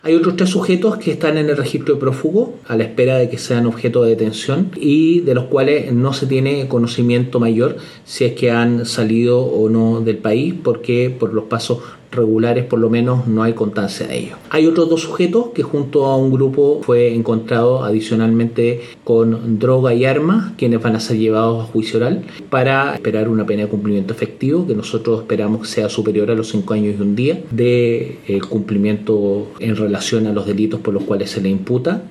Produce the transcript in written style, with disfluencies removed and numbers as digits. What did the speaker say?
Hay otros 3 sujetos que están en el registro de prófugos a la espera de que sean objeto de detención y de los cuales no se tiene conocimiento mayor si es que han salido o no del país, porque por los pasos regulares por lo menos no hay constancia de ello. Hay otros 2 sujetos que junto a un grupo fue encontrado adicionalmente con droga y armas, quienes van a ser llevados a juicio oral para esperar una pena de cumplimiento efectivo que nosotros esperamos que sea superior a los 5 años y un día de cumplimiento en relación a los delitos por los cuales se le imputa.